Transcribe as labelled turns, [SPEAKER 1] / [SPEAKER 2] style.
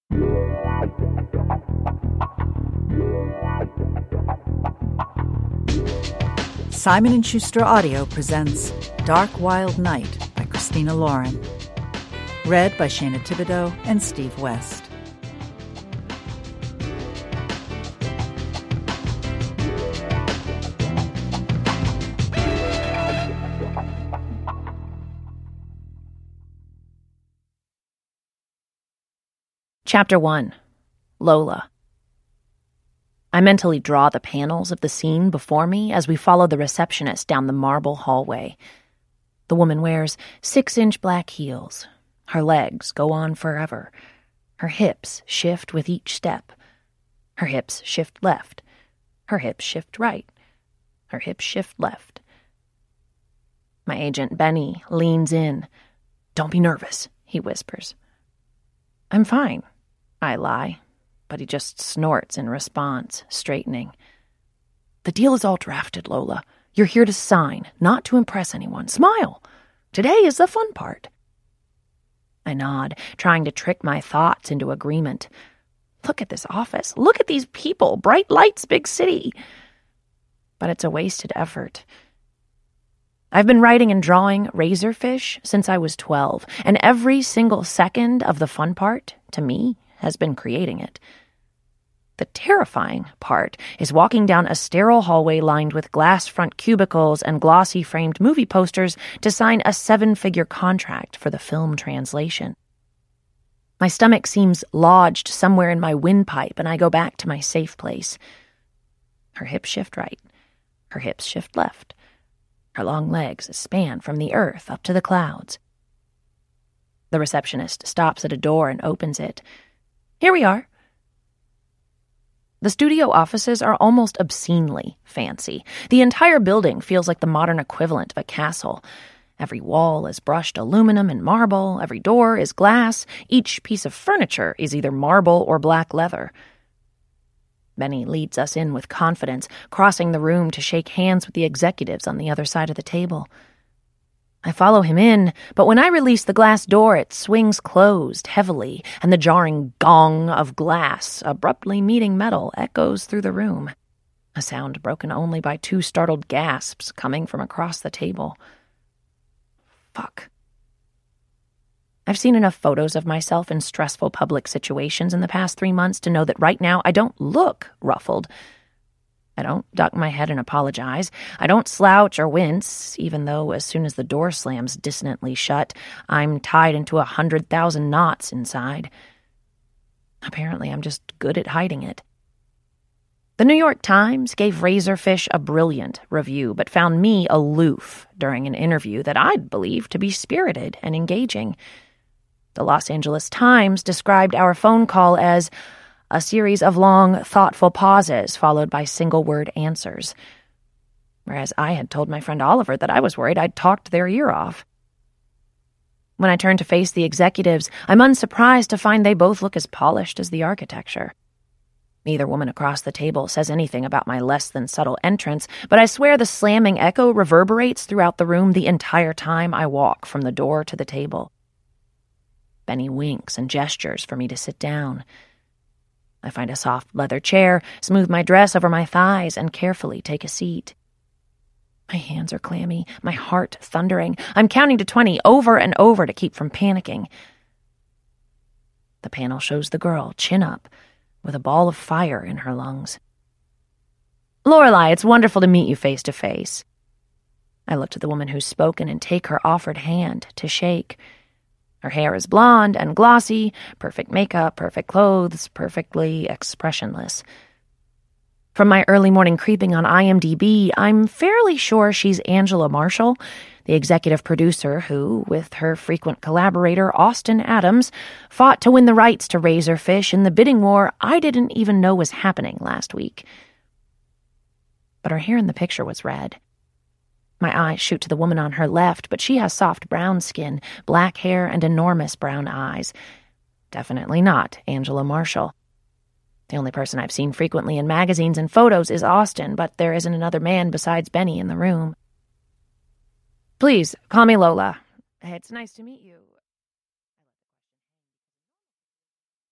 [SPEAKER 1] Simon & Schuster Audio presents Dark Wild Night by Christina Lauren. Read by Shana Thibodeau and Steve West.
[SPEAKER 2] Chapter 1. Lola. I mentally draw the panels of the scene before me as we follow the receptionist down the marble hallway. The woman wears 6-inch black heels. Her legs go on forever. Her hips shift with each step. Her hips shift left. Her hips shift right. Her hips shift left. My agent, Benny, leans in. "Don't be nervous," he whispers. "I'm fine," I lie. But he just snorts in response, straightening. "The deal is all drafted, Lola. You're here to sign, not to impress anyone. Smile. Today is the fun part." I nod, trying to trick my thoughts into agreement. Look at this office. Look at these people. Bright lights, big city. But it's a wasted effort. I've been writing and drawing Razorfish since I was 12, and every single second of the fun part, to me, has been creating it. The terrifying part is walking down a sterile hallway lined with glass-front cubicles and glossy-framed movie posters to sign a 7-figure contract for the film translation. My stomach seems lodged somewhere in my windpipe, and I go back to my safe place. Her hips shift right. Her hips shift left. Her long legs span from the earth up to the clouds. The receptionist stops at a door and opens it. "Here we are." The studio offices are almost obscenely fancy. The entire building feels like the modern equivalent of a castle. Every wall is brushed aluminum and marble. Every door is glass. Each piece of furniture is either marble or black leather. Benny leads us in with confidence, crossing the room to shake hands with the executives on the other side of the table. I follow him in, but when I release the glass door, it swings closed heavily, and the jarring gong of glass, abruptly meeting metal, echoes through the room, a sound broken only by 2 startled gasps coming from across the table. Fuck. I've seen enough photos of myself in stressful public situations in the past 3 months to know that right now I don't look ruffled. I don't duck my head and apologize. I don't slouch or wince, even though as soon as the door slams dissonantly shut, I'm tied into 100,000 knots inside. Apparently, I'm just good at hiding it. The New York Times gave Razorfish a brilliant review, but found me aloof during an interview that I'd believe to be spirited and engaging. The Los Angeles Times described our phone call as a series of long, thoughtful pauses followed by single-word answers, whereas I had told my friend Oliver that I was worried I'd talked their ear off. When I turn to face the executives, I'm unsurprised to find they both look as polished as the architecture. Neither woman across the table says anything about my less-than-subtle entrance, but I swear the slamming echo reverberates throughout the room the entire time I walk from the door to the table. Benny winks and gestures for me to sit down. I find a soft leather chair, smooth my dress over my thighs, and carefully take a seat. My hands are clammy, my heart thundering. I'm counting to 20 over and over to keep from panicking. The panel shows the girl, chin up, with a ball of fire in her lungs. "Lorelei, it's wonderful to meet you face to face." I look to the woman who's spoken and take her offered hand to shake. Her hair is blonde and glossy, perfect makeup, perfect clothes, perfectly expressionless. From my early morning creeping on IMDb, I'm fairly sure she's Angela Marshall, the executive producer who, with her frequent collaborator Austin Adams, fought to win the rights to Razorfish in the bidding war I didn't even know was happening last week. But her hair in the picture was red. My eyes shoot to the woman on her left, but she has soft brown skin, black hair, and enormous brown eyes. Definitely not Angela Marshall. The only person I've seen frequently in magazines and photos is Austin, but there isn't another man besides Benny in the room. "Please, call me Lola. It's nice to meet you."